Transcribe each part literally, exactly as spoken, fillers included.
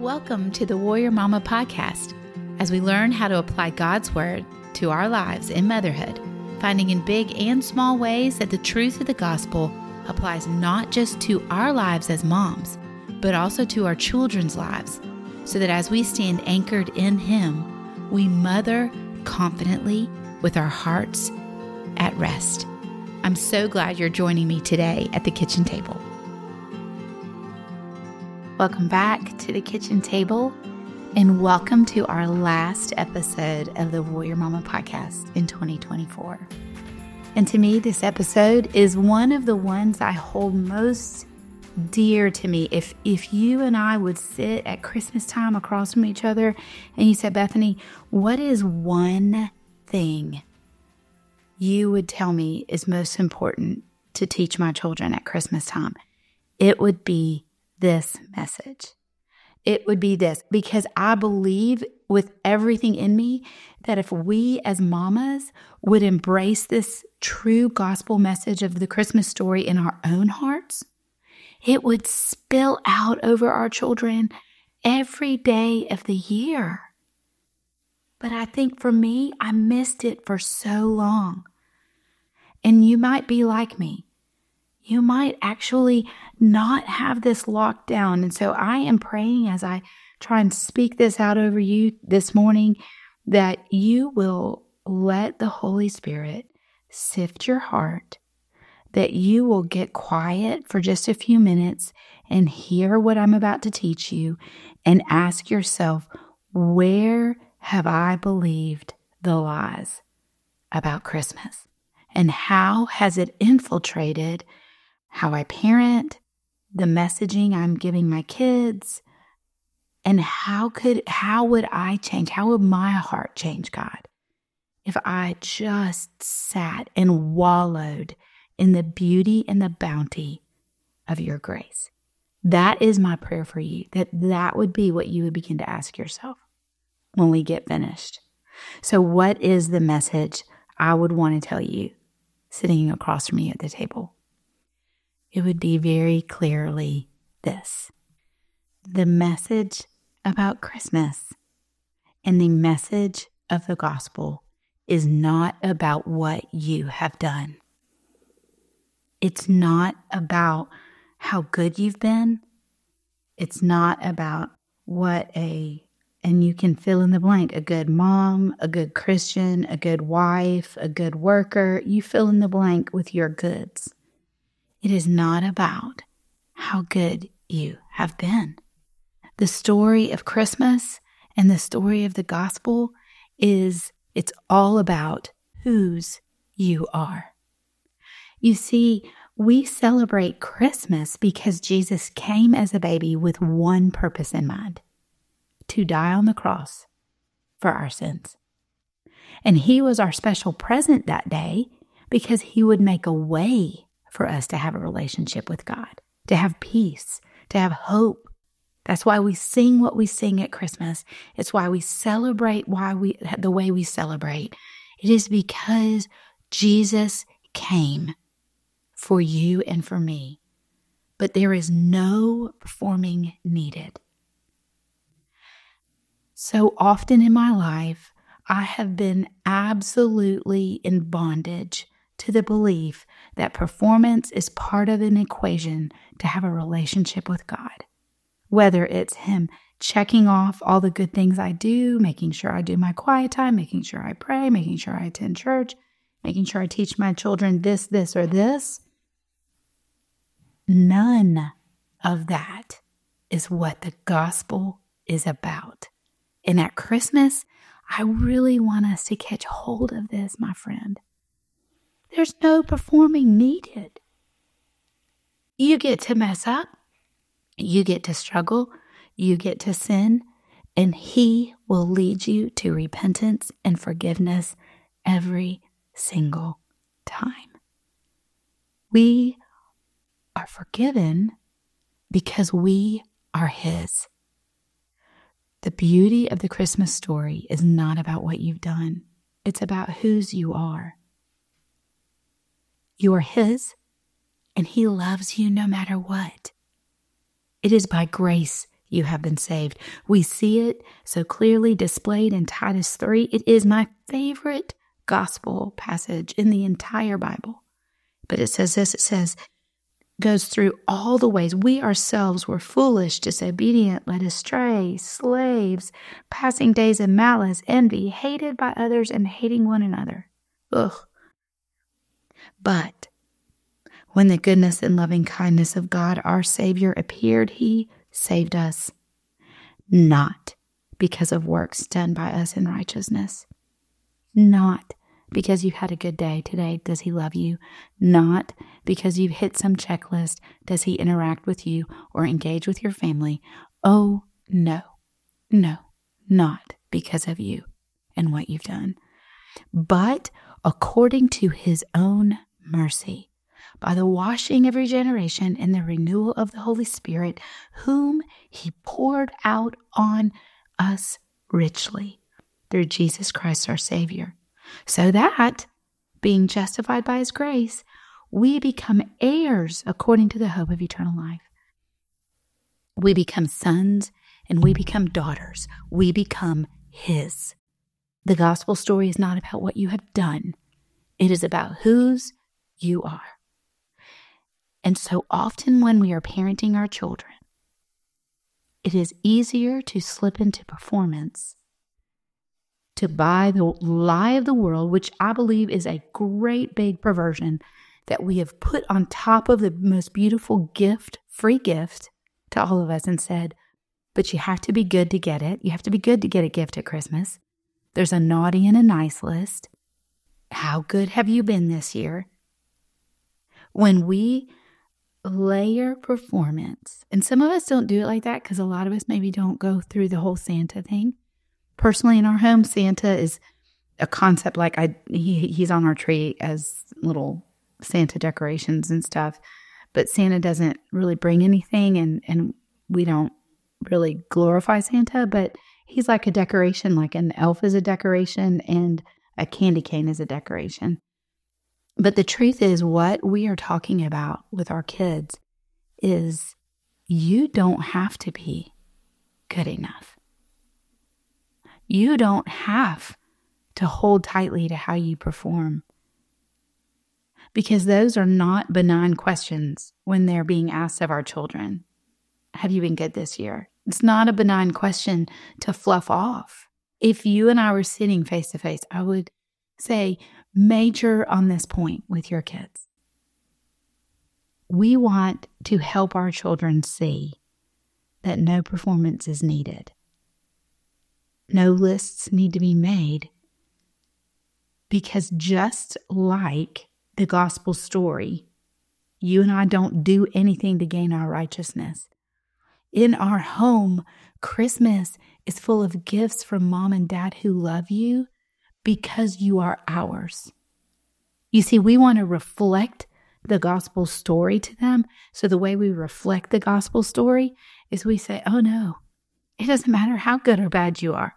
Welcome to the Warrior Mama podcast, as we learn how to apply God's Word to our lives in motherhood, finding in big and small ways that the truth of the gospel applies not just to our lives as moms, but also to our children's lives, so that as we stand anchored in Him, we mother confidently with our hearts at rest. I'm so glad you're joining me today at the kitchen table. Welcome back to the kitchen table, and welcome to our last episode of the Warrior Mama podcast in twenty twenty-four. And to me, this episode is one of the ones I hold most dear to me. If if you and I would sit at Christmas time across from each other and you said, Bethany, what is one thing you would tell me is most important to teach my children at Christmas time? It would be this message. It would be this, because I believe with everything in me that if we as mamas would embrace this true gospel message of the Christmas story in our own hearts, it would spill out over our children every day of the year. But I think for me, I missed it for so long. And you might be like me. You might actually not have this locked down. And so I am praying as I try and speak this out over you this morning, that you will let the Holy Spirit sift your heart, that you will get quiet for just a few minutes and hear what I'm about to teach you and ask yourself, where have I believed the lies about Christmas? And how has it infiltrated how I parent, the messaging I'm giving my kids, and how could, how would I change? How would my heart change, God, if I just sat and wallowed in the beauty and the bounty of your grace? That is my prayer for you, that that would be what you would begin to ask yourself when we get finished. So what is the message I would want to tell you sitting across from you at the table? It would be very clearly this: the message about Christmas and the message of the gospel is not about what you have done. It's not about how good you've been. It's not about what a, and you can fill in the blank, a good mom, a good Christian, a good wife, a good worker. You fill in the blank with your goods. It is not about how good you have been. The story of Christmas and the story of the gospel is, it's all about whose you are. You see, we celebrate Christmas because Jesus came as a baby with one purpose in mind: to die on the cross for our sins. And He was our special present that day because He would make a way for us to have a relationship with God, to have peace, to have hope. That's why we sing what we sing at Christmas. It's why we celebrate why we the way we celebrate. It is because Jesus came for you and for me. But there is no performing needed. So often in my life, I have been absolutely in bondage to the belief that performance is part of an equation to have a relationship with God. Whether it's Him checking off all the good things I do, making sure I do my quiet time, making sure I pray, making sure I attend church, making sure I teach my children this, this, or this. None of that is what the gospel is about. And at Christmas, I really want us to catch hold of this, my friend. There's no performing needed. You get to mess up. You get to struggle. You get to sin. And He will lead you to repentance and forgiveness every single time. We are forgiven because we are His. The beauty of the Christmas story is not about what you've done. It's about whose you are. You are His, and He loves you no matter what. It is by grace you have been saved. We see it so clearly displayed in Titus three. It is my favorite gospel passage in the entire Bible. But it says this, it says, goes through all the ways we ourselves were foolish, disobedient, led astray, slaves, passing days in malice, envy, hated by others, and hating one another. Ugh. But when the goodness and loving kindness of God, our Savior, appeared, He saved us, not because of works done by us in righteousness, not because you've had a good day today, does He love you? Not because you've hit some checklist, does He interact with you or engage with your family? Oh, no, no, not because of you and what you've done, but according to His own mercy, by the washing of regeneration and the renewal of the Holy Spirit, whom He poured out on us richly through Jesus Christ our Savior, so that, being justified by His grace, we become heirs according to the hope of eternal life. We become sons and we become daughters. We become His. The gospel story is not about what you have done. It is about whose you are. And so often when we are parenting our children, it is easier to slip into performance, to buy the lie of the world, which I believe is a great big perversion that we have put on top of the most beautiful gift, free gift to all of us, and said, but you have to be good to get it. You have to be good to get a gift at Christmas. There's a naughty and a nice list. How good have you been this year? When we layer performance, and some of us don't do it like that because a lot of us maybe don't go through the whole Santa thing. Personally, in our home, Santa is a concept like I he, he's on our tree as little Santa decorations and stuff, but Santa doesn't really bring anything, and, and we don't really glorify Santa, but he's like a decoration, like an elf is a decoration and a candy cane is a decoration. But the truth is, what we are talking about with our kids is you don't have to be good enough. You don't have to hold tightly to how you perform, because those are not benign questions when they're being asked of our children. Have you been good this year? It's not a benign question to fluff off. If you and I were sitting face to face, I would say, major on this point with your kids. We want to help our children see that no performance is needed. No lists need to be made, because just like the gospel story, you and I don't do anything to gain our righteousness. In our home, Christmas is full of gifts from mom and dad who love you because you are ours. You see, we want to reflect the gospel story to them. So the way we reflect the gospel story is we say, oh no, it doesn't matter how good or bad you are.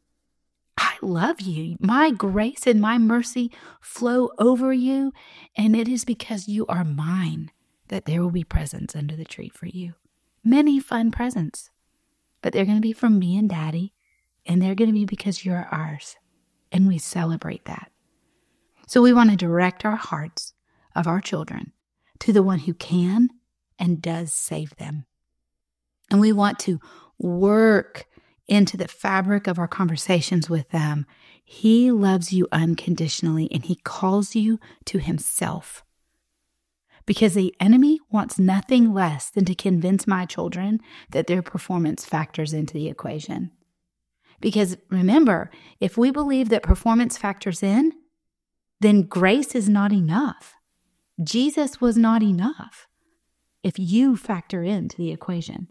I love you. My grace and my mercy flow over you, and it is because you are mine that there will be presents under the tree for you. Many fun presents, but they're going to be from me and Daddy, and they're going to be because you're ours, and we celebrate that. So we want to direct our hearts of our children to the one who can and does save them. And we want to work into the fabric of our conversations with them. He loves you unconditionally, and he calls you to himself. Because the enemy wants nothing less than to convince my children that their performance factors into the equation. Because remember, if we believe that performance factors in, then grace is not enough. Jesus was not enough if you factor into the equation.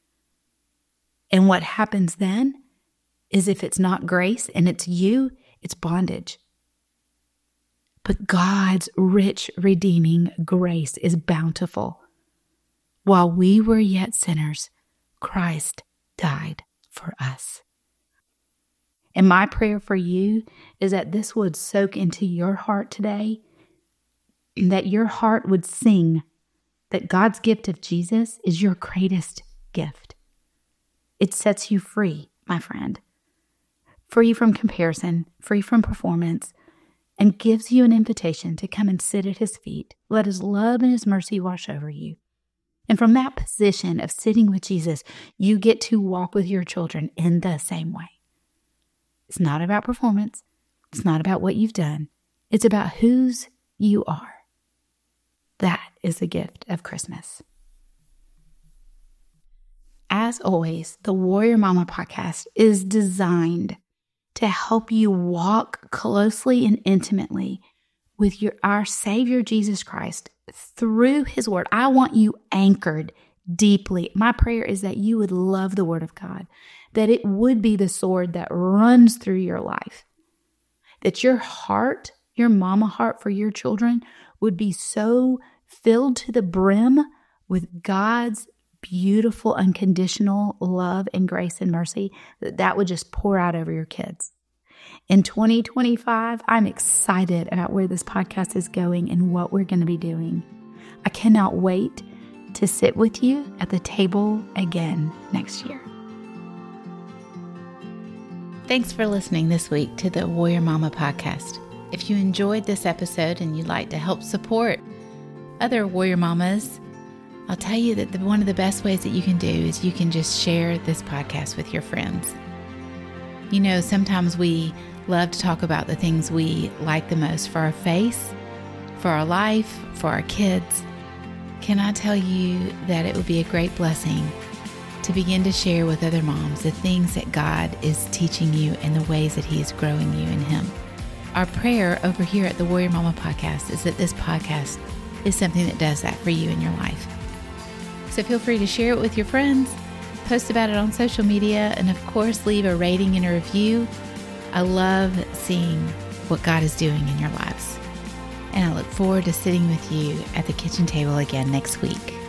And what happens then is, if it's not grace and it's you, it's bondage. But God's rich redeeming grace is bountiful. While we were yet sinners, Christ died for us. And my prayer for you is that this would soak into your heart today, and that your heart would sing that God's gift of Jesus is your greatest gift. It sets you free, my friend. Free from comparison, free from performance, and gives you an invitation to come and sit at his feet. Let his love and his mercy wash over you. And from that position of sitting with Jesus, you get to walk with your children in the same way. It's not about performance. It's not about what you've done. It's about whose you are. That is the gift of Christmas. As always, the Warrior Mama podcast is designed to help you walk closely and intimately with your our Savior Jesus Christ through his word. I want you anchored deeply. My prayer is that you would love the word of God, that it would be the sword that runs through your life, that your heart, your mama heart for your children would be so filled to the brim with God's beautiful, unconditional love and grace and mercy, that that would just pour out over your kids. In twenty twenty-five, I'm excited about where this podcast is going and what we're going to be doing. I cannot wait to sit with you at the table again next year. Thanks for listening this week to the Warrior Mama podcast. If you enjoyed this episode and you'd like to help support other Warrior Mamas, I'll tell you that the, one of the best ways that you can do is you can just share this podcast with your friends. You know, sometimes we love to talk about the things we like the most for our face, for our life, for our kids. Can I tell you that it would be a great blessing to begin to share with other moms the things that God is teaching you and the ways that he is growing you in him? Our prayer over here at the Warrior Mama podcast is that this podcast is something that does that for you in your life. So feel free to share it with your friends, post about it on social media, and of course, leave a rating and a review. I love seeing what God is doing in your lives. And I look forward to sitting with you at the kitchen table again next week.